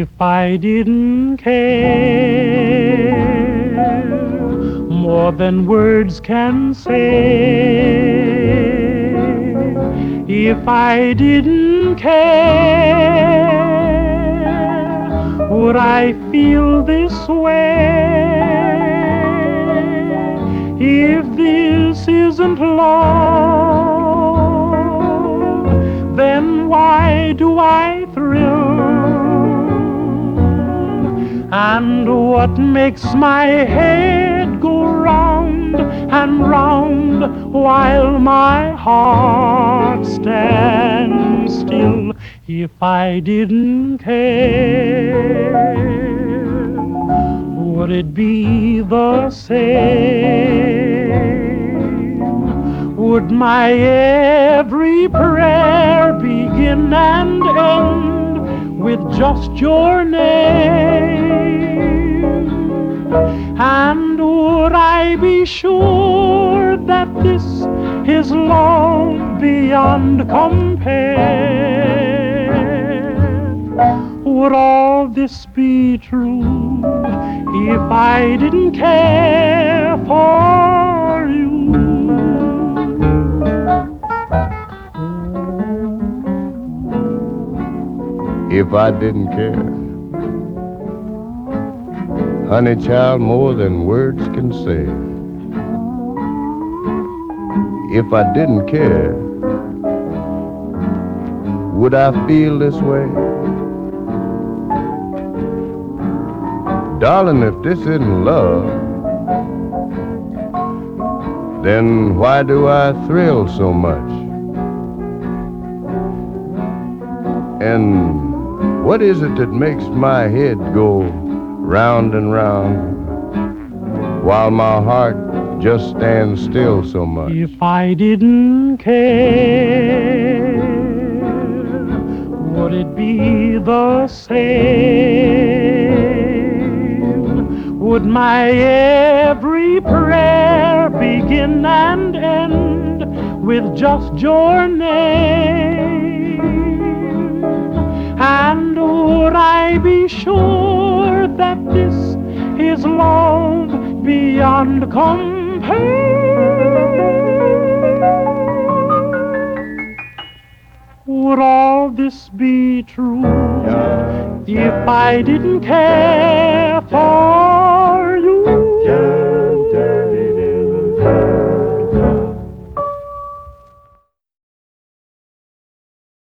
If I didn't care more than words can say, if I didn't care, would I feel this way? If this isn't love, then why do I thrill? And what makes my head go round and round while my heart stands still? If I didn't care, would it be the same? Would my every prayer begin and end with just your name? And would I be sure that this is love beyond compare? Would all this be true if I didn't care for you? If I didn't care, honey child, more than words can say. If I didn't care, would I feel this way? Darling, if this isn't love, then why do I thrill so much? And what is it that makes my head go round and round while my heart just stands still so much? If I didn't care, would it be the same? Would my every prayer begin and end with just your name? And would I be sure that this is love beyond compare? Would all this be true if I didn't care for